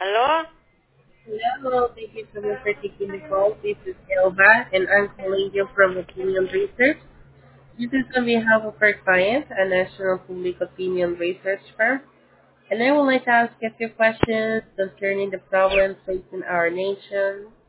¿Aló? Hello, thank you so much for taking the call. This is Elba, and I'm calling you from Opinion Research. This is on behalf of our client, a national public opinion research firm, and I would like to ask a few questions concerning the problems facing our nation.